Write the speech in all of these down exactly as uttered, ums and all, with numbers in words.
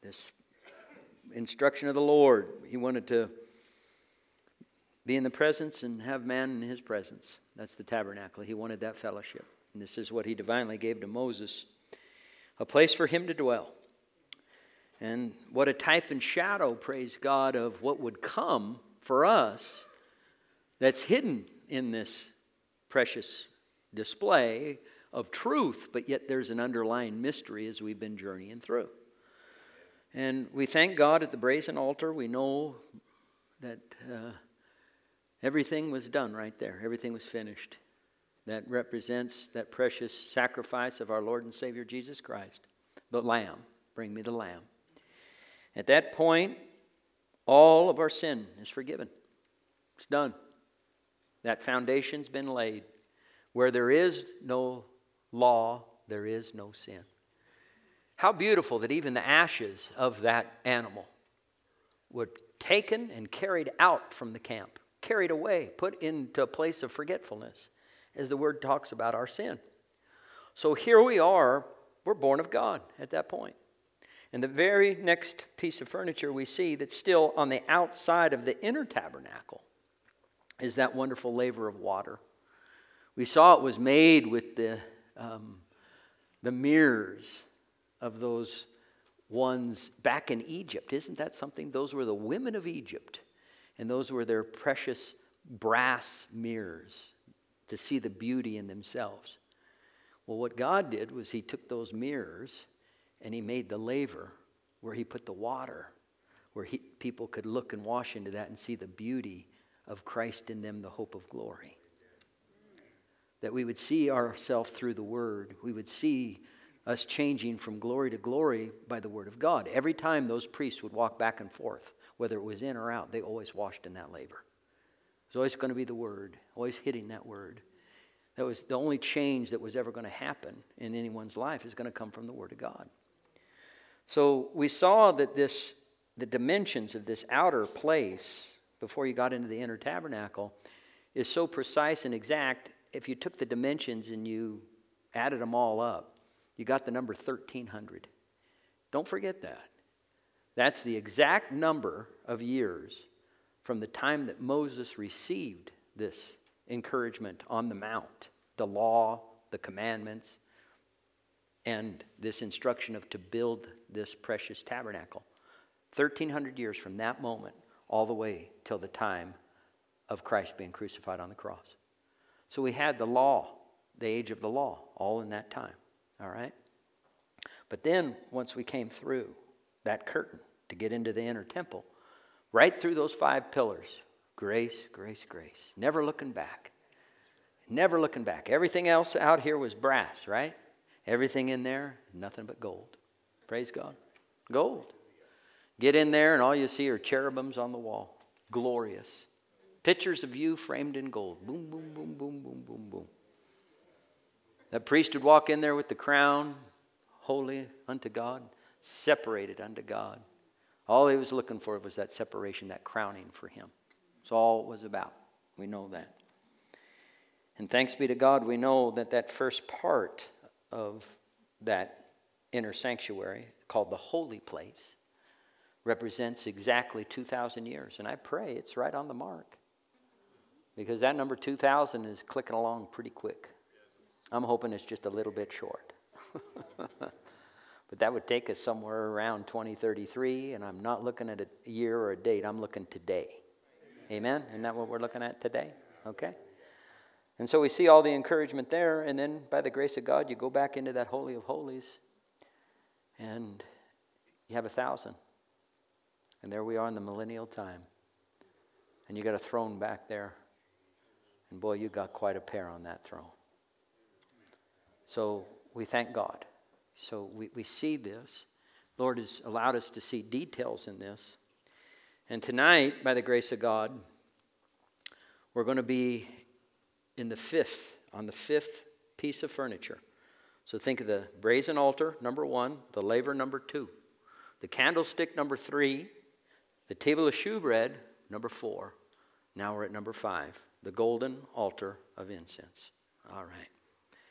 this instruction of the Lord. He wanted to be in the presence and have man in his presence. That's the tabernacle. He wanted that fellowship. And this is what he divinely gave to Moses, a place for him to dwell. And what a type and shadow, praise God, of what would come for us that's hidden in this precious display of truth, but yet there's an underlying mystery as we've been journeying through. And we thank God at the brazen altar. We know that uh, everything was done right there. Everything was finished. That represents that precious sacrifice of our Lord and Savior Jesus Christ. The Lamb. Bring me the Lamb. At that point, all of our sin is forgiven. It's done. That foundation's been laid. Where there is no law, there is no sin. How beautiful that even the ashes of that animal were taken and carried out from the camp, carried away, put into a place of forgetfulness, as the Word talks about our sin. So here we are, we're born of God at that point. And the very next piece of furniture we see that's still on the outside of the inner tabernacle is that wonderful laver of water. We saw it was made with the, um, the mirrors of those ones back in Egypt. Isn't that something? Those were the women of Egypt. And those were their precious brass mirrors to see the beauty in themselves. Well, what God did was he took those mirrors and he made the laver where he put the water, where he, people could look and wash into that and see the beauty of Christ in them, the hope of glory. That we would see ourselves through the Word. We would see us changing from glory to glory by the Word of God. Every time those priests would walk back and forth, whether it was in or out, they always washed in that laver. It was always going to be the Word, always hitting that Word. That was the only change that was ever going to happen in anyone's life is going to come from the Word of God. So we saw that this, the dimensions of this outer place, before you got into the inner tabernacle, is so precise and exact. If you took the dimensions and you added them all up, you got the number thirteen hundred. Don't forget that. That's the exact number of years from the time that Moses received this encouragement on the mount, the law, the commandments, and this instruction of to build this precious tabernacle. thirteen hundred years from that moment all the way till the time of Christ being crucified on the cross. So we had the law, the age of the law, all in that time. All right? But then once we came through that curtain to get into the inner temple, right through those five pillars, grace, grace, grace, never looking back. Never looking back. Everything else out here was brass, right? Everything in there, nothing but gold. Praise God. Gold. Get in there and all you see are cherubims on the wall. Glorious. Pictures of you framed in gold. Boom, boom, boom, boom, boom, boom, boom. That priest would walk in there with the crown, holy unto God, separated unto God. All he was looking for was that separation, that crowning for him. That's all it was about. We know that. And thanks be to God, we know that that first part of that inner sanctuary, called the holy place, represents exactly two thousand years. And I pray it's right on the mark. Because that number two thousand is clicking along pretty quick. I'm hoping it's just a little bit short. But that would take us somewhere around twenty thirty-three, and I'm not looking at a year or a date. I'm looking today. Amen? Isn't that what we're looking at today? Okay. And so we see all the encouragement there, and then by the grace of God, you go back into that Holy of Holies, and you have a thousand. And there we are in the millennial time. And you got a throne back there. And boy, you got quite a pair on that throne. So we thank God. So we, we see this. Lord has allowed us to see details in this. And tonight, by the grace of God, we're going to be in the fifth, on the fifth piece of furniture. So think of the brazen altar, number one, the laver, number two, the candlestick, number three, the table of shewbread, number four. Now we're at number five, the golden altar of incense. All right.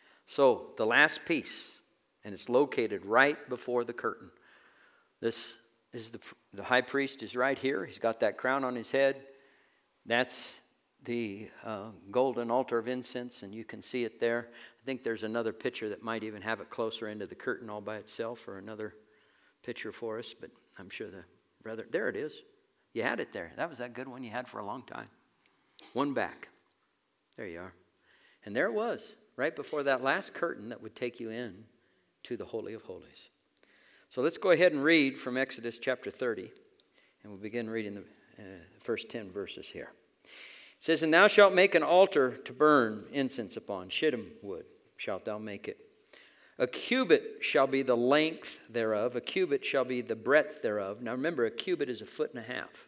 So the last piece, and it's located right before the curtain. This is the, the high priest is right here. He's got that crown on his head. That's the uh, golden altar of incense, and you can see it there. I think there's another picture that might even have it closer into the curtain all by itself, or another picture for us, but I'm sure the brother, there it is. You had it there. That was that good one you had for a long time. One back. There you are. And there it was, right before that last curtain that would take you in to the Holy of Holies. So let's go ahead and read from Exodus chapter thirty, and we'll begin reading the uh, first ten verses here. It says, "And thou shalt make an altar to burn incense upon, shittim wood shalt thou make it. A cubit shall be the length thereof, a cubit shall be the breadth thereof." Now remember, a cubit is a foot and a half.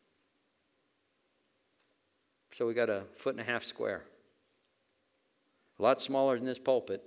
So we got a foot and a half square. A lot smaller than this pulpit.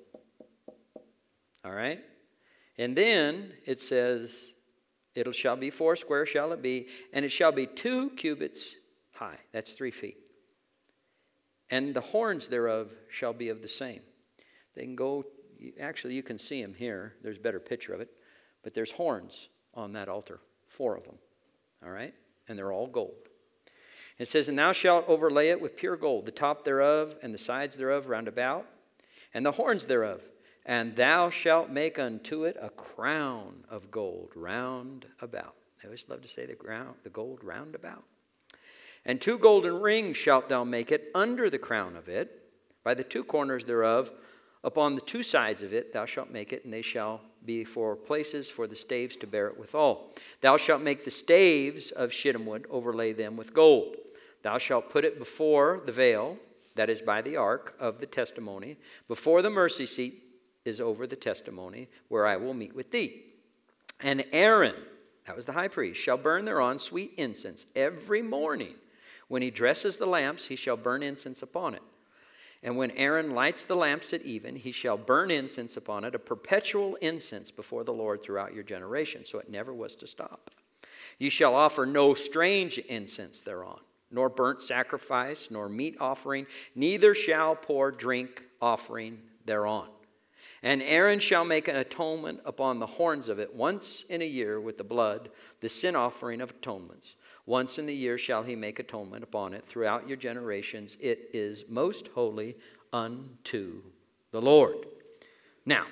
All right? And then it says, "It shall be four square, shall it be, and it shall be two cubits high." That's three feet. "And the horns thereof shall be of the same." They can go, actually you can see them here. There's a better picture of it. But there's horns on that altar. Four of them. All right? And they're all gold. It says, "And thou shalt overlay it with pure gold, the top thereof and the sides thereof round about, and the horns thereof. And thou shalt make unto it a crown of gold round about." I always love to say the ground, the gold round about. "And two golden rings shalt thou make it under the crown of it, by the two corners thereof, upon the two sides of it thou shalt make it, and they shall be for places for the staves to bear it withal. Thou shalt make the staves of shittim wood, overlay them with gold. Thou shalt put it before the veil, that is by the ark of the testimony, before the mercy seat is over the testimony, where I will meet with thee. And Aaron," that was the high priest, "shall burn thereon sweet incense every morning. When he dresses the lamps, he shall burn incense upon it. And when Aaron lights the lamps at even, he shall burn incense upon it, a perpetual incense before the Lord throughout your generations." So it never was to stop. "Ye shall offer no strange incense thereon, nor burnt sacrifice, nor meat offering, neither shall pour drink offering thereon. And Aaron shall make an atonement upon the horns of it once in a year with the blood, the sin offering of atonements. Once in the year shall he make atonement upon it throughout your generations. It is most holy unto the Lord." Now,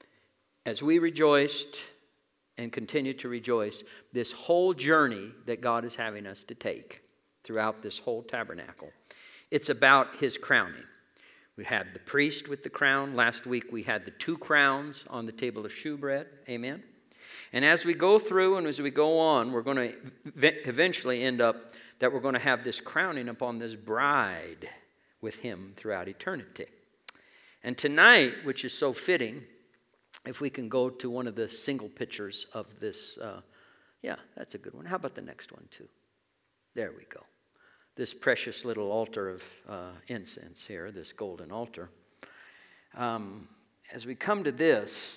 as we rejoiced and continue to rejoice, this whole journey that God is having us to take throughout this whole tabernacle, it's about his crowning. We had the priest with the crown. Last week we had the two crowns on the table of shewbread. Amen. And as we go through and as we go on, we're going to eventually end up that we're going to have this crowning upon this bride with him throughout eternity. And tonight, which is so fitting, if we can go to one of the single pictures of this. Uh, yeah, that's a good one. How about the next one too? There we go. This precious little altar of uh, incense here, this golden altar. Um, as we come to this,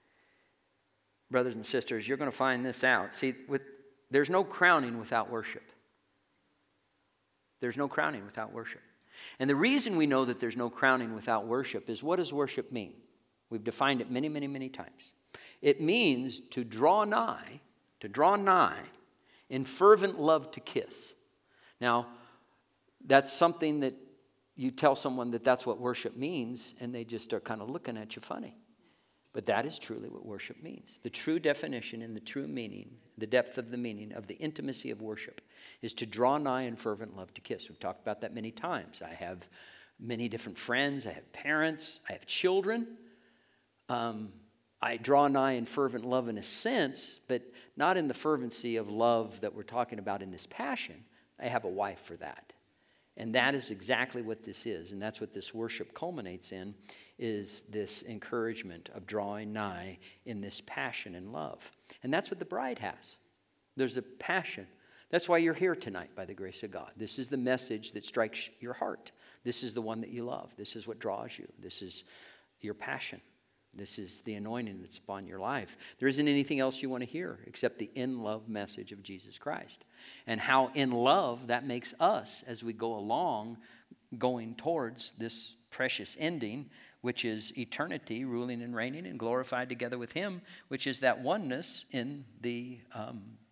brothers and sisters, you're going to find this out. See, with, there's no crowning without worship. There's no crowning without worship. And the reason we know that there's no crowning without worship is, what does worship mean? We've defined it many, many, many times. It means to draw nigh, to draw nigh in fervent love to kiss. Now, that's something that you tell someone that that's what worship means, and they just are kind of looking at you funny. But that is truly what worship means. The true definition and the true meaning, the depth of the meaning of the intimacy of worship is to draw nigh in fervent love to kiss. We've talked about that many times. I have many different friends. I have parents. I have children. Um, I draw nigh in fervent love in a sense, but not in the fervency of love that we're talking about in this passion. I have a wife for that. And that is exactly what this is. And that's what this worship culminates in, is this encouragement of drawing nigh in this passion and love. And that's what the bride has. There's a passion. That's why you're here tonight, by the grace of God. This is the message that strikes your heart. This is the one that you love. This is what draws you. This is your passion. This is the anointing that's upon your life. There isn't anything else you want to hear except the in-love message of Jesus Christ. And how in love that makes us as we go along going towards this precious ending, which is eternity, ruling and reigning and glorified together with him, which is that oneness in the um,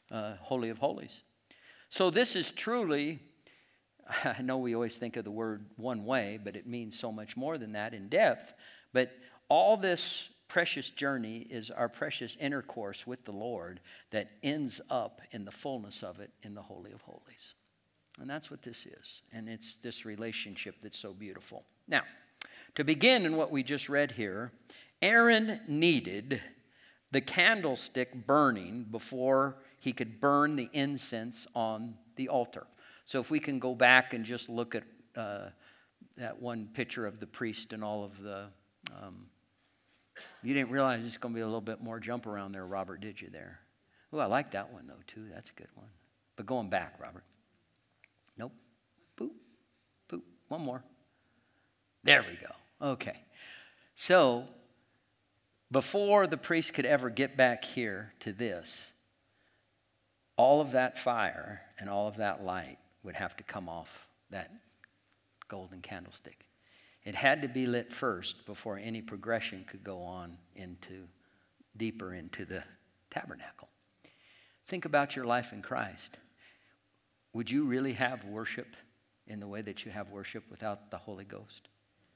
uh, Holy of Holies. So this is truly, I know we always think of the word one way, but it means so much more than that in depth. But all this precious journey is our precious intercourse with the Lord that ends up in the fullness of it in the Holy of Holies. And that's what this is. And it's this relationship that's so beautiful. Now, to begin in what we just read here, Aaron needed the candlestick burning before he could burn the incense on the altar. So if we can go back and just look at uh, that one picture of the priest and all of the... Um, you didn't realize it's going to be a little bit more jump around there, Robert, did you there? Oh, I like that one, though, too. That's a good one. But going back, Robert. Nope. Boop. Boop. One more. There we go. Okay. So, before the priest could ever get back here to this, all of that fire and all of that light would have to come off that golden candlestick. It had to be lit first before any progression could go on into deeper into the tabernacle. Think about your life in Christ. Would you really have worship in the way that you have worship without the Holy Ghost?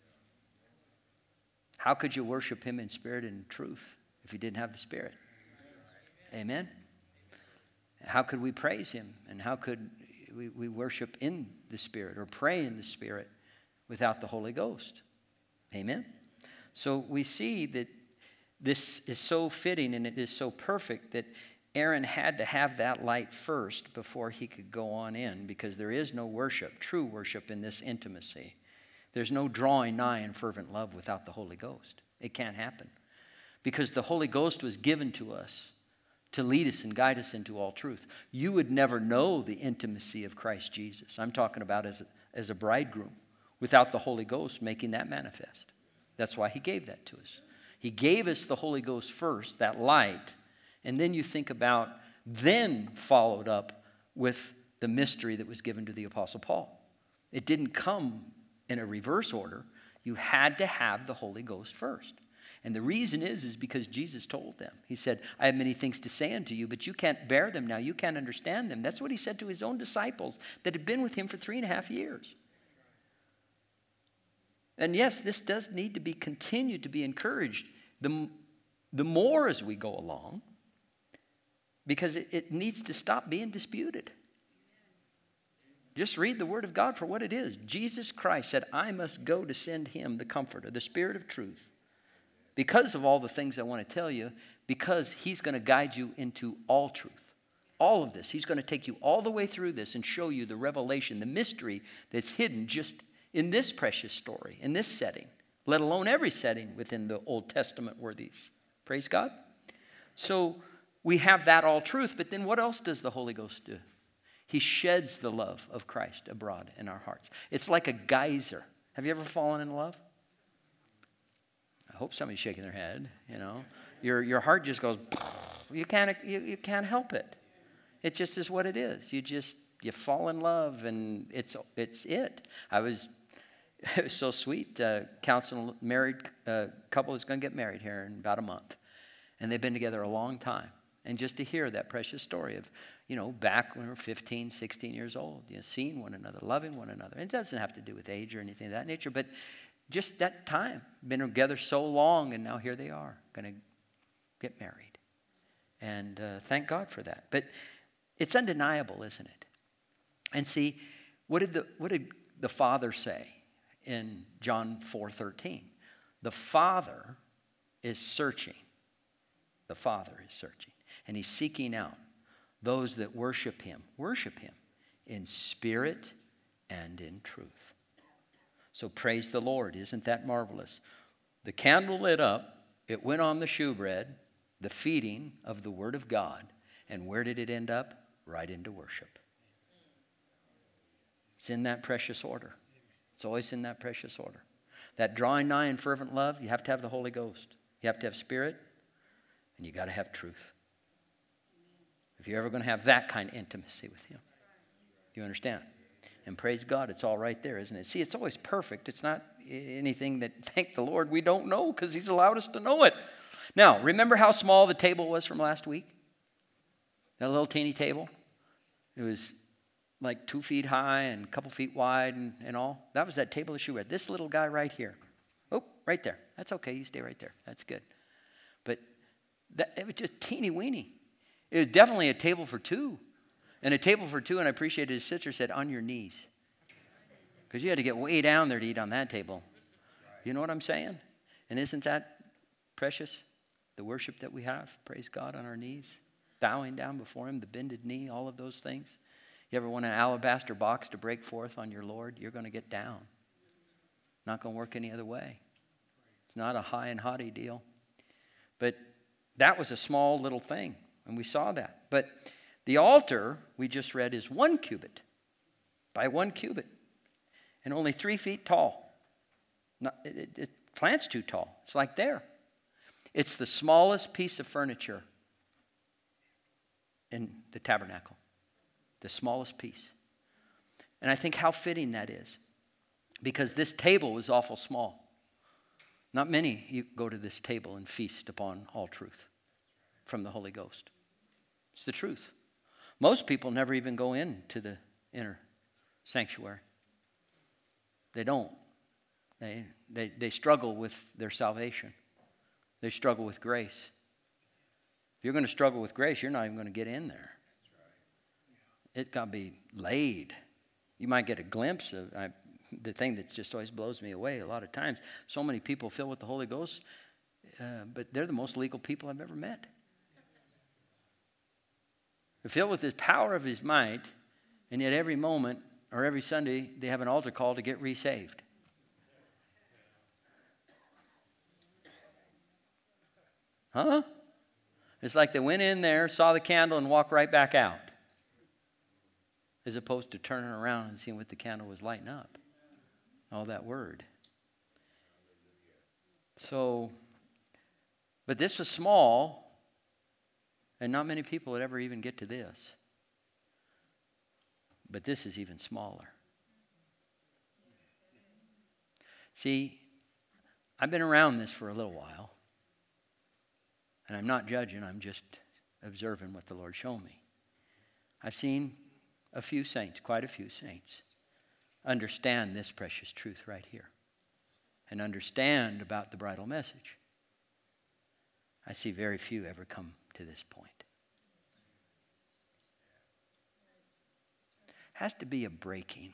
How could you worship him in spirit and truth if you didn't have the Spirit? Amen? How could we praise him? And how could we, we worship in the Spirit or pray in the Spirit without the Holy Ghost? Amen? So we see that this is so fitting and it is so perfect that Aaron had to have that light first before he could go on in, because there is no worship, true worship, in this intimacy. There's no drawing nigh in fervent love without the Holy Ghost. It can't happen. Because the Holy Ghost was given to us to lead us and guide us into all truth. You would never know the intimacy of Christ Jesus. I'm talking about as a, as a bridegroom without the Holy Ghost making that manifest. That's why he gave that to us. He gave us the Holy Ghost first, that light, and then you think about, then followed up with the mystery that was given to the Apostle Paul. It didn't come in a reverse order. You had to have the Holy Ghost first. And the reason is, is because Jesus told them. He said, I have many things to say unto you, but you can't bear them now. You can't understand them. That's what he said to his own disciples that had been with him for three and a half years. And yes, this does need to be continued to be encouraged the, the more as we go along, because it, it needs to stop being disputed. Just read the Word of God for what it is. Jesus Christ said, I must go to send him the Comforter, the Spirit of truth. Because of all the things I want to tell you, because he's going to guide you into all truth. All of this. He's going to take you all the way through this and show you the revelation, the mystery that's hidden just in this precious story, in this setting, let alone every setting within the Old Testament worthies. Praise God. So we have that all truth, but then what else does the Holy Ghost do? He sheds the love of Christ abroad in our hearts. It's like a geyser. Have you ever fallen in love? I hope somebody's shaking their head, you know. Your your heart just goes, you can't you, you can't help it. It just is what it is. You just you fall in love and it's it's it. I was it was so sweet. Uh, counsel married uh, couple is going to get married here in about a month, and they've been together a long time. And just to hear that precious story of, you know, back when we were fifteen, sixteen years old, you know, seeing one another, loving one another. And it doesn't have to do with age or anything of that nature, but just that time, been together so long, and now here they are, going to get married. And uh, thank God for that. But it's undeniable, isn't it? And see, what did the what did the Father say in John four thirteen? The Father is searching. The Father is searching. And he's seeking out those that worship him. Worship him in spirit and in truth. So praise the Lord. Isn't that marvelous? The candle lit up. It went on the shewbread, the feeding of the Word of God. And where did it end up? Right into worship. It's in that precious order. It's always in that precious order. That drawing nigh in fervent love, you have to have the Holy Ghost. You have to have spirit, and you got to have truth. If you're ever going to have that kind of intimacy with him. You understand? And praise God, it's all right there, isn't it? See, it's always perfect. It's not anything that, thank the Lord, we don't know because he's allowed us to know it. Now, remember how small the table was from last week? That little teeny table, it was like two feet high and a couple feet wide and, and all. That was that table that she read. This little guy right here. Oh, right there. That's okay. You stay right there. That's good. But that, it was just teeny weeny. It was definitely a table for two. And a table for two, and I appreciated his sister said, on your knees. Because you had to get way down there to eat on that table. You know what I'm saying? And isn't that precious? The worship that we have, praise God, on our knees. Bowing down before him, the bended knee, all of those things. You ever want an alabaster box to break forth on your Lord? You're going to get down. Not going to work any other way. It's not a high and haughty deal. But that was a small little thing, and we saw that. But the altar, we just read, is one cubit by one cubit and only three feet tall. Not, it, it, it, plant's too tall. It's like there. It's the smallest piece of furniture in the tabernacle. The smallest piece. And I think how fitting that is. Because this table was awful small. Not many you go to this table and feast upon all truth from the Holy Ghost. It's the truth. Most people never even go into the inner sanctuary. They don't. They, they, they struggle with their salvation. They struggle with grace. If you're going to struggle with grace, you're not even going to get in there. It's got to be laid. You might get a glimpse of I, the thing that just always blows me away a lot of times. So many people filled with the Holy Ghost, uh, but they're the most legal people I've ever met. They're filled with the power of his might, and yet every moment or every Sunday they have an altar call to get resaved. Huh? It's like they went in there, saw the candle, and walked right back out. As opposed to turning around and seeing what the candle was lighting up. All that word. So, but this was small, and not many people would ever even get to this. But this is even smaller. See, I've been around this for a little while. And I'm not judging, I'm just observing what the Lord showed me. I've seen a few saints, quite a few saints, understand this precious truth right here. And understand about the bridal message. I see very few ever come to this point. Has to be a breaking.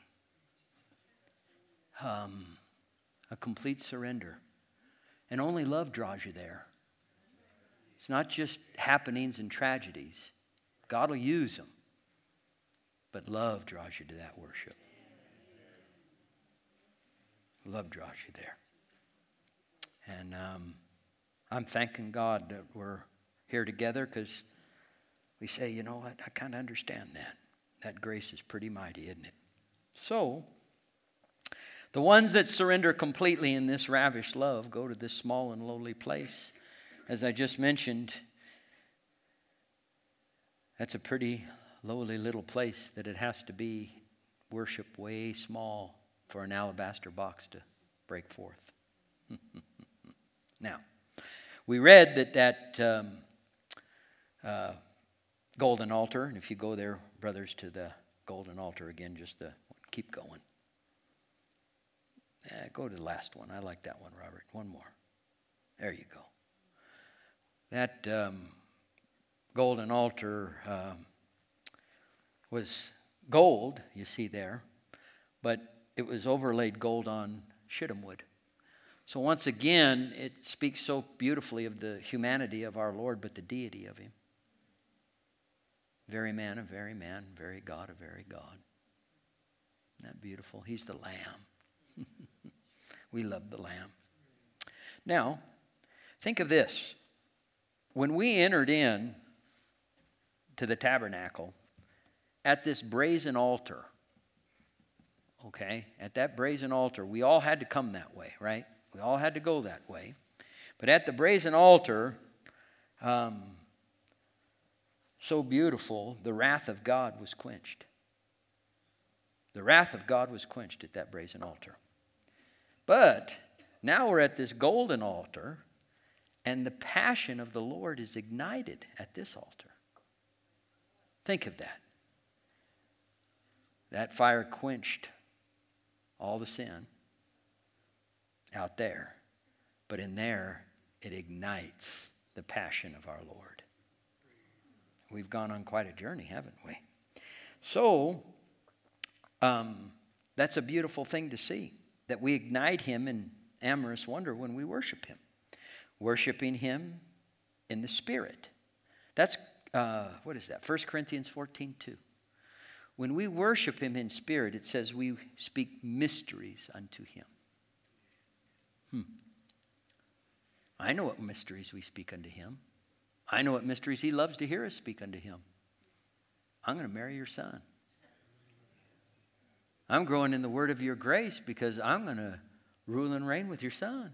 Um, a complete surrender. And only love draws you there. It's not just happenings and tragedies. God will use them. But love draws you to that worship. Love draws you there. And um, I'm thanking God that we're here together because we say, you know what, I kind of understand that. That grace is pretty mighty, isn't it? So, the ones that surrender completely in this ravished love go to this small and lowly place. As I just mentioned, that's a pretty lowly little place that it has to be worship way small for an alabaster box to break forth. Now, we read that that um, uh, golden altar, and if you go there, brothers, to the golden altar again, just the, keep going. Uh, go to the last one. I like that one, Robert. One more. There you go. That um, golden altar um, was gold, you see there, but it was overlaid gold on shittim wood. So once again, it speaks so beautifully of the humanity of our Lord, but the deity of him. Very man, a very man, very God, a very God. Isn't that beautiful? He's the Lamb. We love the Lamb. Now, think of this. When we entered in to the tabernacle, at this brazen altar, okay, at that brazen altar, we all had to come that way, right? We all had to go that way. But at the brazen altar, um, so beautiful, the wrath of God was quenched. The wrath of God was quenched at that brazen altar. But now we're at this golden altar, and the passion of the Lord is ignited at this altar. Think of that. That fire quenched all the sin out there. But in there, it ignites the passion of our Lord. We've gone on quite a journey, haven't we? So, um, that's a beautiful thing to see, that we ignite him in amorous wonder when we worship him. Worshiping him in the Spirit. That's, uh, what is that? First Corinthians fourteen two. When we worship him in spirit, it says we speak mysteries unto him. Hmm. I know what mysteries we speak unto him. I know what mysteries he loves to hear us speak unto him. I'm going to marry your son. I'm growing in the word of your grace because I'm going to rule and reign with your son.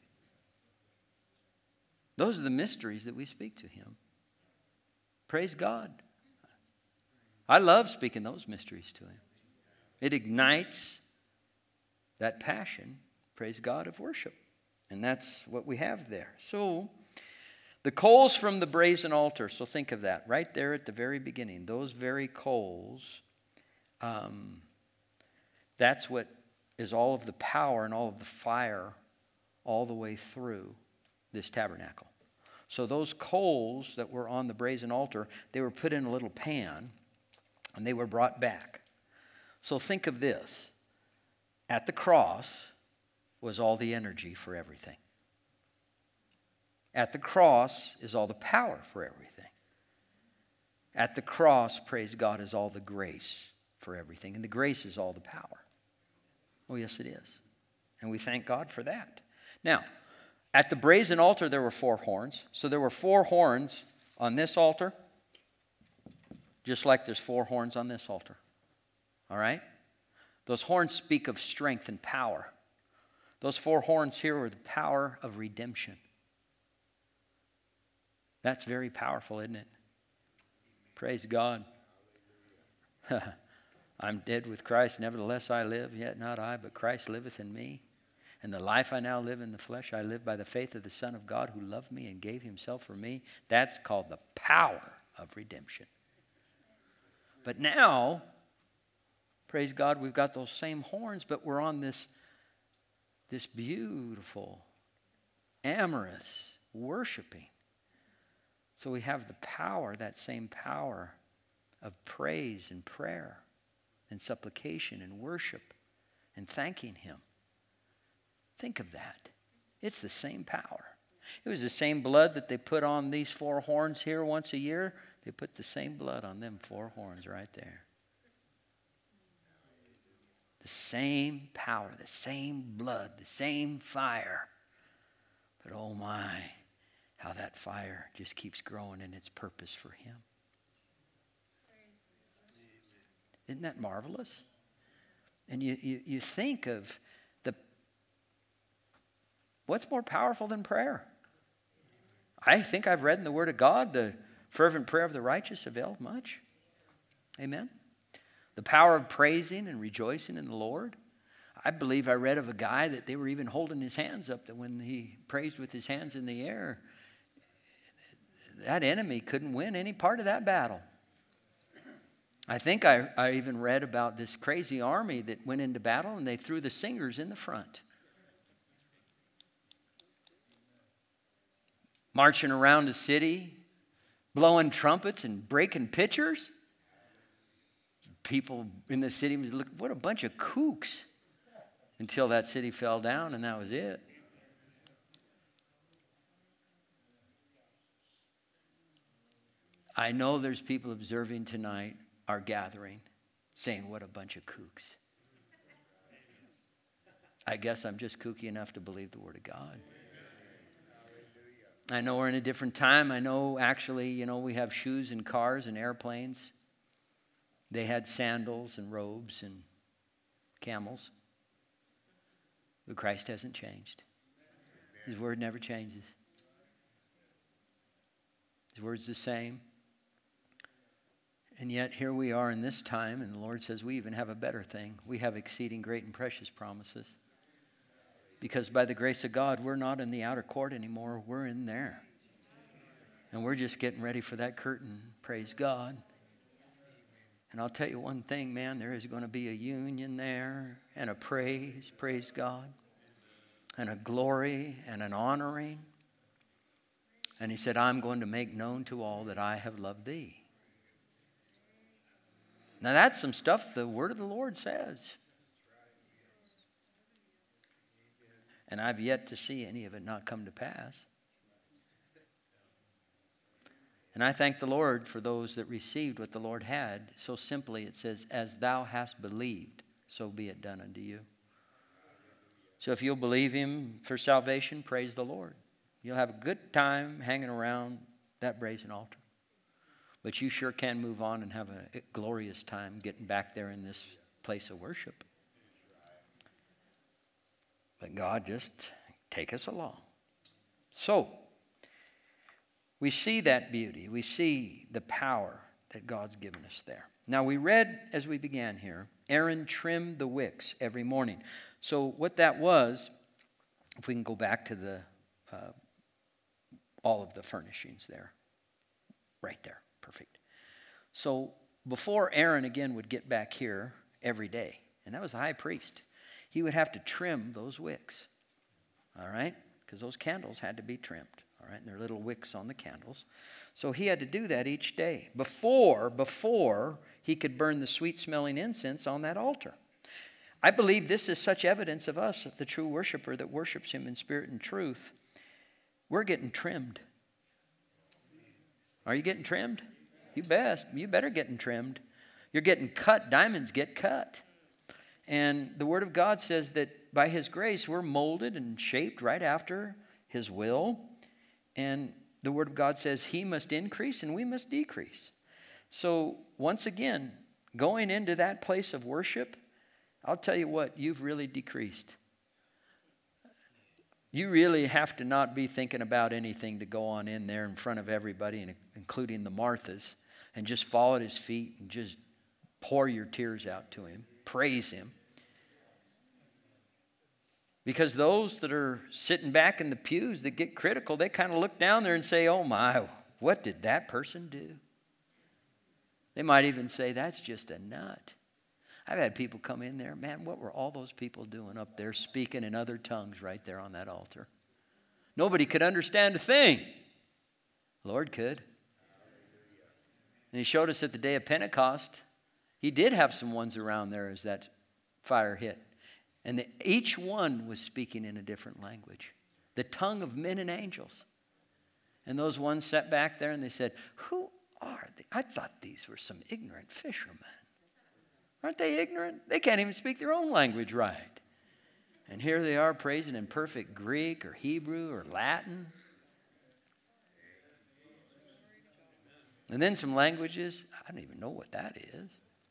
Those are the mysteries that we speak to him. Praise God. I love speaking those mysteries to him. It ignites that passion, praise God, of worship. And that's what we have there. So, the coals from the brazen altar. So think of that right there at the very beginning. Those very coals, um, that's what is all of the power and all of the fire all the way through this tabernacle. So those coals that were on the brazen altar, they were put in a little pan and they were brought back. So think of this. At the cross was all the energy for everything. At the cross is all the power for everything. At the cross, praise God, is all the grace for everything. And the grace is all the power. Oh, yes, it is. And we thank God for that. Now, at the brazen altar, there were four horns. So there were four horns on this altar, just like there's four horns on this altar. All right? Those horns speak of strength and power. Those four horns here were the power of redemption. That's very powerful, isn't it? Praise God. I'm dead with Christ, nevertheless I live, yet not I, but Christ liveth in me. And the life I now live in the flesh, I live by the faith of the Son of God who loved me and gave himself for me. That's called the power of redemption. But now, praise God, we've got those same horns, but we're on this, this beautiful, amorous worshiping. So we have the power, that same power of praise and prayer and supplication and worship and thanking him. Think of that. It's the same power. It was the same blood that they put on these four horns here once a year. They put the same blood on them four horns right there. The same power, the same blood, the same fire. But oh my, how that fire just keeps growing in its purpose for him. Isn't that marvelous? And you, you, you think of the, what's more powerful than prayer? I think I've read in the Word of God, the fervent prayer of the righteous availeth much. Amen. The power of praising and rejoicing in the Lord. I believe I read of a guy that they were even holding his hands up, that when he praised with his hands in the air, that enemy couldn't win any part of that battle. I think I, I even read about this crazy army that went into battle and they threw the singers in the front. Marching around the city, blowing trumpets and breaking pitchers. People in the city was looking, what a bunch of kooks. Until that city fell down and that was it. I know there's people observing tonight our gathering saying, what a bunch of kooks. I guess I'm just kooky enough to believe the Word of God. I know we're in a different time. I know actually, you know, we have shoes and cars and airplanes. They had sandals and robes and camels. But Christ hasn't changed. His word never changes. His word's the same. And yet here we are in this time, and the Lord says we even have a better thing. We have exceeding great and precious promises. Because by the grace of God, we're not in the outer court anymore. We're in there. And we're just getting ready for that curtain. Praise God. And I'll tell you one thing, man, there is going to be a union there and a praise, praise God, and a glory and an honoring. And he said, I'm going to make known to all that I have loved thee. Now that's some stuff the word of the Lord says. And I've yet to see any of it not come to pass. And I thank the Lord for those that received what the Lord had. So simply it says, as thou hast believed, so be it done unto you. So if you'll believe him for salvation, praise the Lord. You'll have a good time hanging around that brazen altar. But you sure can move on and have a glorious time getting back there in this place of worship. But God, just take us along. So, we see that beauty. We see the power that God's given us there. Now, we read as we began here, Aaron trimmed the wicks every morning. So, what that was, if we can go back to the uh, all of the furnishings there. Right there. Perfect. So, before Aaron again would get back here every day, and that was the high priest, he would have to trim those wicks, all right? Because those candles had to be trimmed, all right? And they're little wicks on the candles. So he had to do that each day before, before he could burn the sweet-smelling incense on that altar. I believe this is such evidence of us, the true worshiper that worships him in spirit and truth. We're getting trimmed. Are you getting trimmed? You best. You better getting trimmed. You're getting cut. Diamonds get cut. And the Word of God says that by His grace, we're molded and shaped right after His will. And the Word of God says He must increase and we must decrease. So once again, going into that place of worship, I'll tell you what, you've really decreased. You really have to not be thinking about anything to go on in there in front of everybody, including the Marthas, and just fall at His feet and just pour your tears out to Him. Praise Him. Because those that are sitting back in the pews that get critical, they kind of look down there and say, oh my, what did that person do? They might even say, that's just a nut. I've had people come in there, man, what were all those people doing up there speaking in other tongues right there on that altar? Nobody could understand a thing. Lord could. And He showed us at the day of Pentecost, He did have some ones around there as that fire hit. And the, each one was speaking in a different language. The tongue of men and angels. And those ones sat back there and they said, who are they? I thought these were some ignorant fishermen. Aren't they ignorant? They can't even speak their own language right. And here they are praising in perfect Greek or Hebrew or Latin. And then some languages, I don't even know what that is.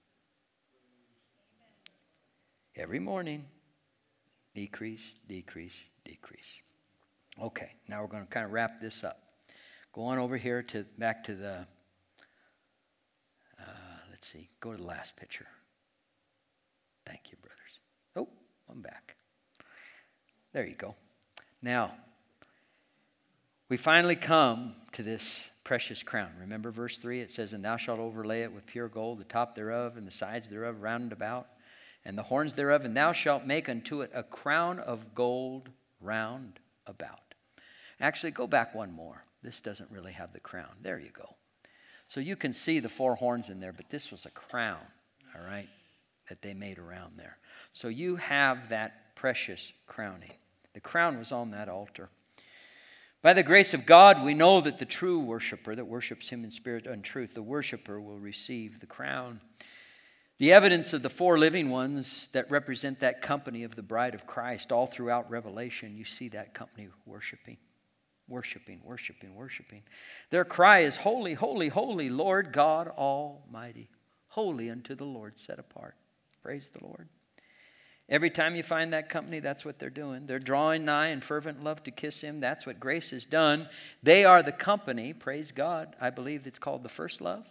Every morning, decrease, decrease, decrease. Okay, now we're going to kind of wrap this up. Go on over here to back to the, uh, let's see, go to the last picture. Thank you, brothers. Oh, I'm back. There you go. Now, we finally come to this precious crown. Remember verse three? It says, and thou shalt overlay it with pure gold, the top thereof and the sides thereof round about, and the horns thereof, and thou shalt make unto it a crown of gold round about. Actually, go back one more. This doesn't really have the crown. There you go. So you can see the four horns in there, but this was a crown, all right, that they made around there. So you have that precious crowning. The crown was on that altar. By the grace of God, we know that the true worshiper that worships Him in spirit and truth, the worshiper will receive the crown. The evidence of the four living ones that represent that company of the bride of Christ, all throughout Revelation, you see that company worshiping, worshiping, worshiping, worshiping. Their cry is, holy, holy, holy, Lord God Almighty. Holy unto the Lord set apart. Praise the Lord. Every time you find that company, that's what they're doing. They're drawing nigh in fervent love to kiss Him. That's what grace has done. They are the company, praise God. I believe it's called the first love.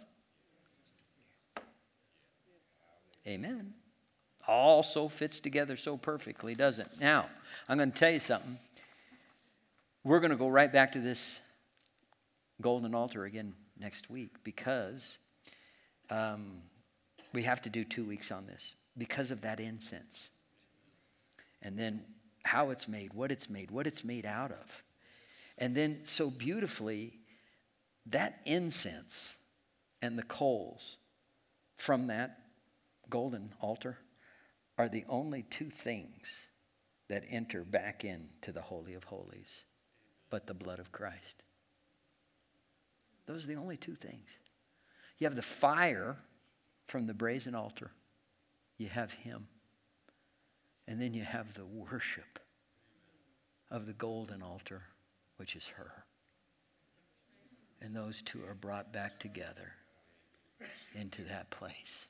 Amen. All so fits together so perfectly, doesn't it? Now, I'm going to tell you something. We're going to go right back to this golden altar again next week because um, We have to do two weeks on this because of that incense. And then how it's made, what it's made, what it's made out of. And then so beautifully, that incense and the coals from that golden altar are the only two things that enter back into the Holy of Holies, but the blood of Christ. Those are the only two things. You have the fire from the brazen altar. You have him. And then you have the worship of the golden altar, which is her. And those two are brought back together into that place.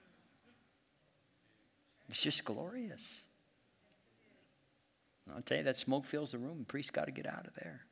It's just glorious. I'll tell you, that smoke fills the room. The priest got to get out of there.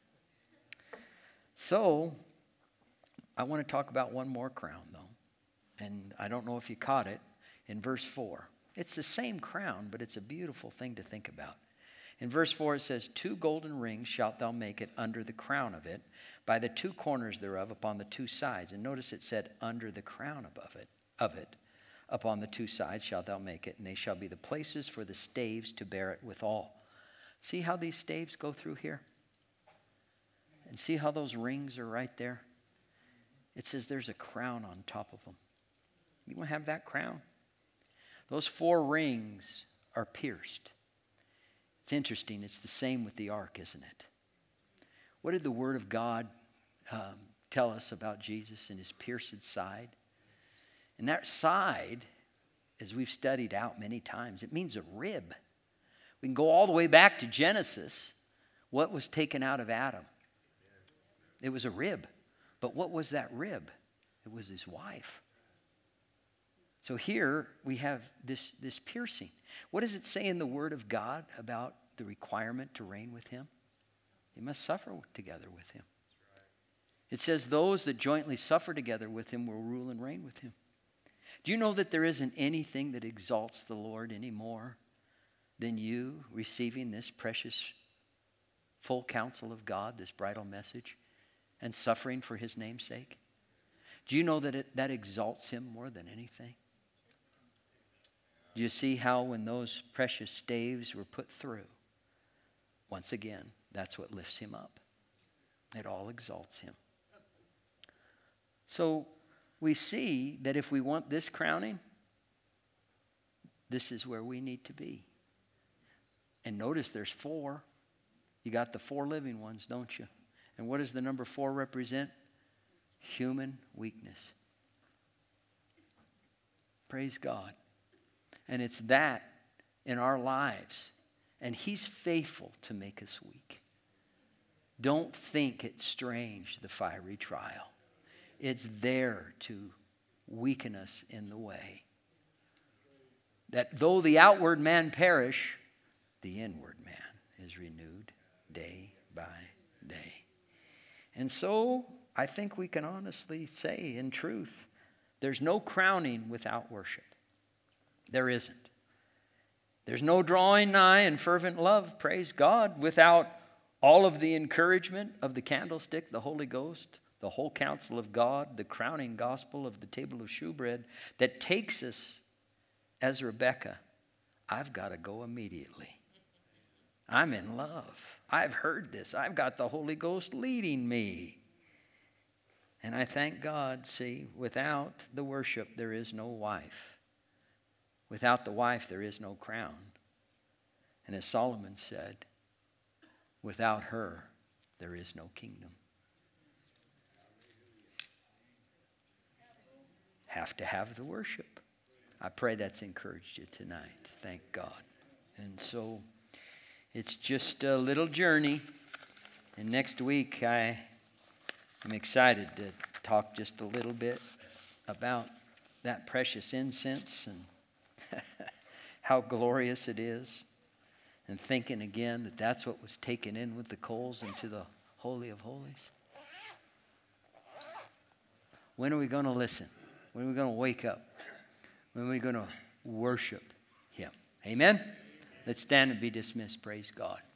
So, I want to talk about one more crown, though. And I don't know if you caught it in verse four. It's the same crown, but it's a beautiful thing to think about. In verse four, it says, two golden rings shalt thou make it under the crown of it, by the two corners thereof upon the two sides. And notice it said, under the crown above it, of it. Upon the two sides shalt thou make it, and they shall be the places for the staves to bear it withal. See how these staves go through here? And see how those rings are right there? It says there's a crown on top of them. You want to have that crown? Those four rings are pierced. It's interesting. It's the same with the ark, isn't it? What did the Word of God um, tell us about Jesus and his pierced side? And that side, as we've studied out many times, it means a rib. We can go all the way back to Genesis. What was taken out of Adam? It was a rib. But what was that rib? It was his wife. So here we have this, this piercing. What does it say in the Word of God about the requirement to reign with him? You must suffer together with him. It says those that jointly suffer together with him will rule and reign with him. Do you know that there isn't anything that exalts the Lord any more than you receiving this precious full counsel of God, this bridal message, and suffering for his name's sake? Do you know that it, that exalts him more than anything? Do you see how when those precious staves were put through, once again, that's what lifts him up. It all exalts him. So we see that if we want this crowning, this is where we need to be. And notice there's four. You got the four living ones, don't you? And what does the number four represent? Human weakness. Praise God. And it's that in our lives. And he's faithful to make us weak. Don't think it's strange, the fiery trial. It's there to weaken us in the way. That though the outward man perish, the inward man is renewed day by day. And so I think we can honestly say in truth, there's no crowning without worship. There isn't. There's no drawing nigh and fervent love, praise God, without all of the encouragement of the candlestick, the Holy Ghost, the whole counsel of God, the crowning gospel of the table of shewbread that takes us as Rebecca. I've got to go immediately. I'm in love. I've heard this. I've got the Holy Ghost leading me. And I thank God, see, without the worship, there is no wife. Without the wife, there is no crown. And as Solomon said, without her, there is no kingdom. Have to have the worship. I pray that's encouraged you tonight. Thank God. And so it's just a little journey. And next week, I am excited to talk just a little bit about that precious incense and how glorious it is. And thinking again that that's what was taken in with the coals into the Holy of Holies. When are we going to listen? When are we going to wake up? When are we going to worship him? Amen? Let's stand and be dismissed. Praise God.